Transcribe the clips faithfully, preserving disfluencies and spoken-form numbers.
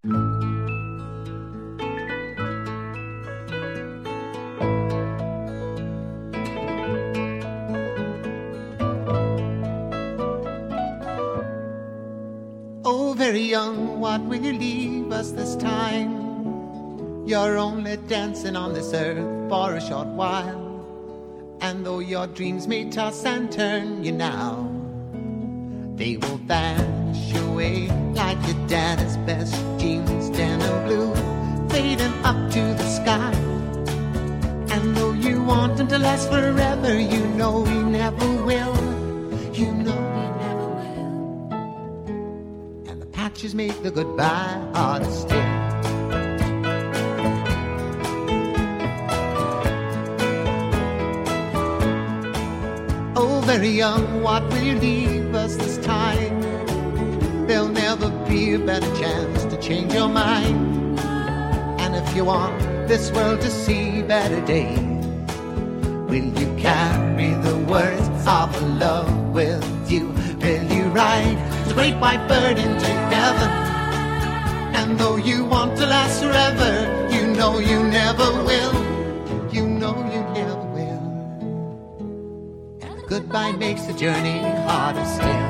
Oh, very young, what will you leave us this time? You're only dancing on this earth for a short while. And though your dreams may toss and turn you now, they will vanish away like your daddy's best jeans, denim blue, fading up to the sky. And though you want them to last forever, you know he never will. You know he never will. And the patches make the goodbye harder still. Oh, very young, what will you leave us this time? There'll never be a better chance to change your mind. And if you want this world to see better days, will you carry the words of love with you? Will you ride the great white bird into heaven? And though you want to last forever, you know you never will. You know you never will. Goodbye makes the journey harder still.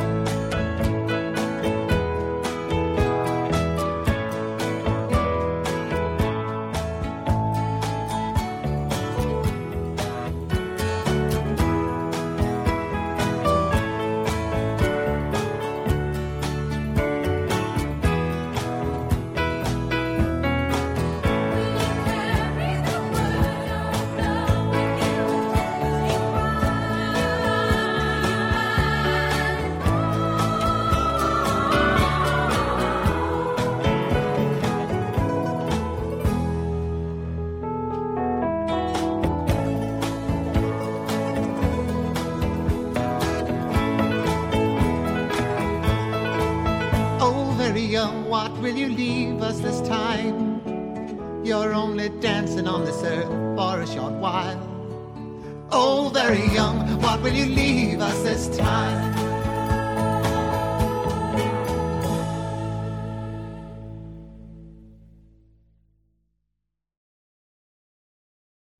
Young, what will you leave us this time? You're only dancing on this earth for a short while. Oh, very young, what will you leave us this time?